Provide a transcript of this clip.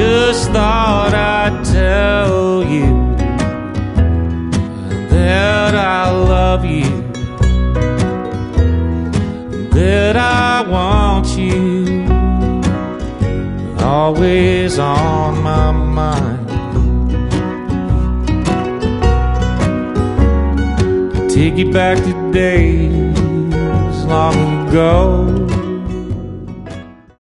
just thought I'd tell you that I love you, that I want you, always on my mind. Take you back to days long ago,